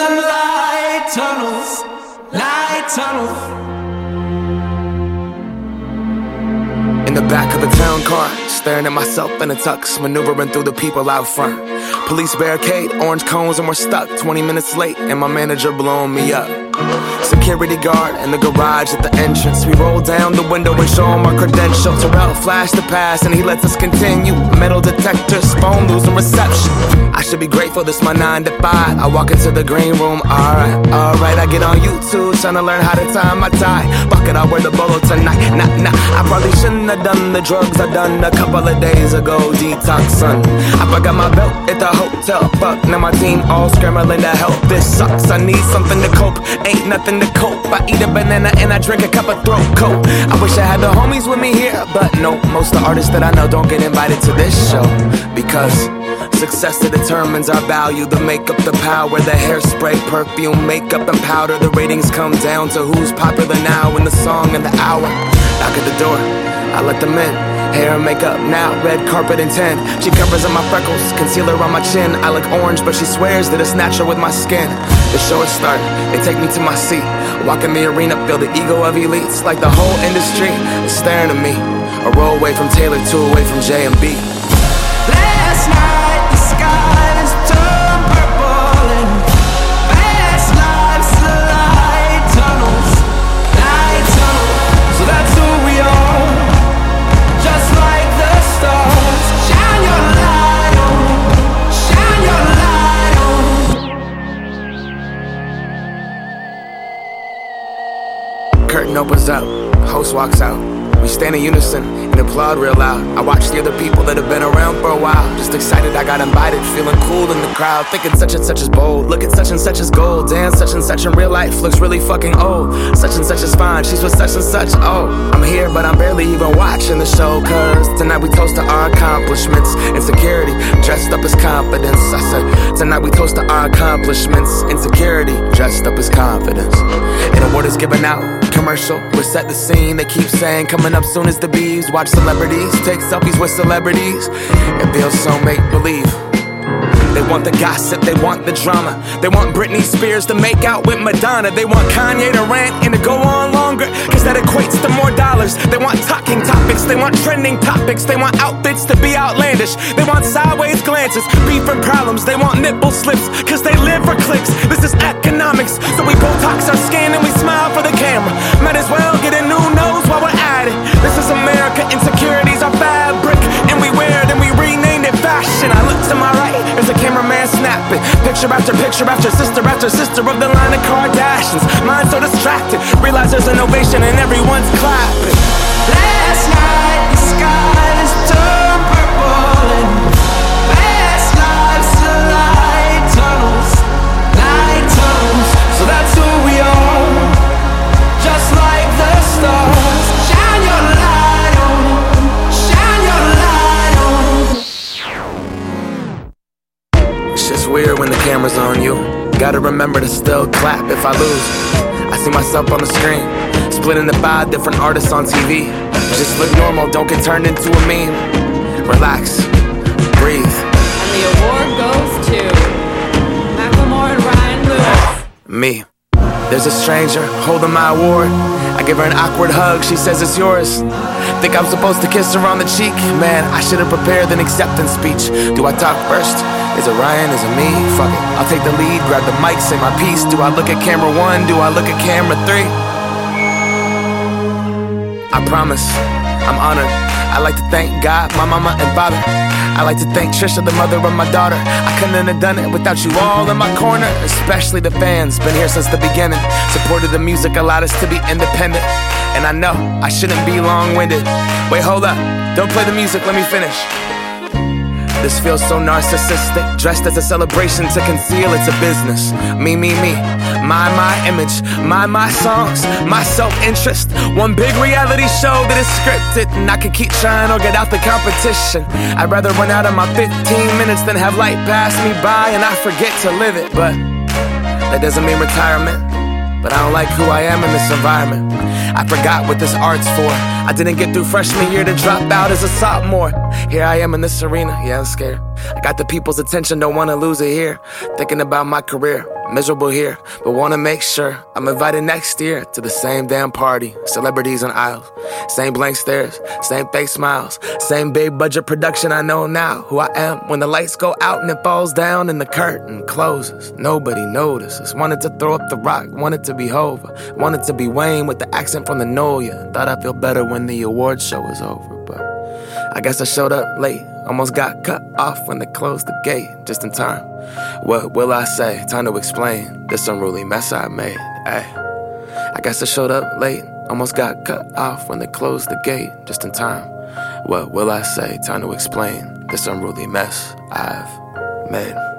some light tunnels, light tunnels. In the back of the town car, staring at myself in a tux, maneuvering through the people out front. Police barricade, orange cones, and we're stuck 20 minutes late, and my manager blowing me up. Security guard in the garage at the entrance. We roll down the window and show him our credentials. Terrell flashed the pass and he lets us continue. Metal detectors, phone losing reception. I should be grateful this my 9 to 5. I walk into the green room, alright. I get on YouTube, trying to learn how to tie my tie. Fuck it, I'll wear the bolo tonight. Nah, I probably shouldn't have done the drugs I done a couple of days ago. Detox, son. I forgot my belt at the hotel. Fuck, now my team all scrambling to help. This sucks, I need something to cope. Ain't nothing to cope. I eat a banana and I drink a cup of throat coat. I wish I had the homies with me here, but no, most of the artists that I know don't get invited to this show. Because success that determines our value. The makeup, the power, the hairspray, perfume, makeup and powder. The ratings come down to who's popular now in the song and the hour. Knock at the door, I let them in. Hair and makeup now, red carpet and 10. She covers up my freckles, concealer on my chin. I look orange, but she swears that it's natural with my skin. The show is starting, they take me to my seat. Walk in the arena, feel the ego of elites. Like the whole industry is staring at me. A row away from Taylor, 2 away from J&B. Last night the skies turned purple and past lives light tunnels, light tunnels. So that's who we are, just like the stars. Shine your light on, shine your light on. Curtain opens up, host walks out. We stand in unison and applaud real loud. I watch the other people that have been around for a while. Just excited I got invited, feeling cool in the crowd. Thinking such and such is bold, look at such and such as gold. Damn, such and such in real life looks really fucking old. Such and such is fine, she's with such and such. Oh, I'm here but I'm barely even watching the show. Cause tonight we toast to our accomplishments. Insecurity, dressed up as confidence. I said, tonight we toast to our accomplishments. Insecurity, dressed up as confidence. An award is given out, commercial, we set the scene. They keep saying coming up soon as the bees. Watch celebrities take selfies with celebrities. It feels so make-believe. They want the gossip, they want the drama. They want Britney Spears to make out with Madonna. They want Kanye to rant and to go on longer, cause that equates to more dollars. They want talking topics, they want trending topics. They want outfits to be outlandish. They want sideways glances, beef and problems. They want nipple slips, cause they live for clicks. This is economics, so we Botox our skin and we smile for the camera. Might as well get a new nose while we're at it. This is America, insecurities are fabric, and we wear it and we rename it fashion. I look to my right, there's a cameraman snapping picture after picture after sister of the line of Kardashians. Mind so distracted, realize there's an ovation and everyone's clapping. Last night the skies turned purple and past lives light tunnels, light tunnels. So that's who we are, just like the stars. Shine your light on, shine your light on. It's just weird when the camera's on you. Gotta remember to still clap if I lose. I see myself on the screen, split into 5 different artists on TV. Just look normal, don't get turned into a meme. Relax, breathe. And the award goes to Macklemore and Ryan Lewis. Me. There's a stranger holding my award. I give her an awkward hug, she says it's yours. Think I'm supposed to kiss her on the cheek? Man, I should've prepared an acceptance speech. Do I talk first? Is it Ryan? Is it me? Fuck it, I'll take the lead, grab the mic, say my piece. Do I look at camera 1? Do I look at camera 3? I promise, I'm honored. I like to thank God, my mama and father. I like to thank Trisha, the mother of my daughter. I couldn't have done it without you all in my corner. Especially the fans, been here since the beginning. Supported the music, allowed us to be independent. And I know I shouldn't be long-winded. Wait, hold up, don't play the music, let me finish. This feels so narcissistic, dressed as a celebration to conceal it's a business. Me, my image, my songs, my self-interest. One big reality show that is scripted, and I can keep trying or get out the competition. I'd rather run out of my 15 minutes than have light pass me by and I forget to live it. But that doesn't mean retirement. But I don't like who I am in this environment. I forgot what this art's for. I didn't get through freshman year to drop out as a sophomore. here I am in this arena, yeah, I'm scared. I got the people's attention, don't wanna lose it here. Thinking about my career, miserable here, but wanna make sure I'm invited next year to the same damn party. Celebrities on aisles, same blank stares, same fake smiles, same big budget production. I know now who I am when the lights go out and it falls down and the curtain closes. Nobody notices. Wanted to throw up the rock, wanted to be Hova, wanted to be Wayne with the accent from the Noya. Thought I'd feel better when the award show was over, but I guess I showed up late. Almost got cut off when they closed the gate, just in time. What will I say? Time to explain this unruly mess I made. Ay. I guess I showed up late. Almost got cut off when they closed the gate, just in time. What will I say? Time to explain this unruly mess I've made.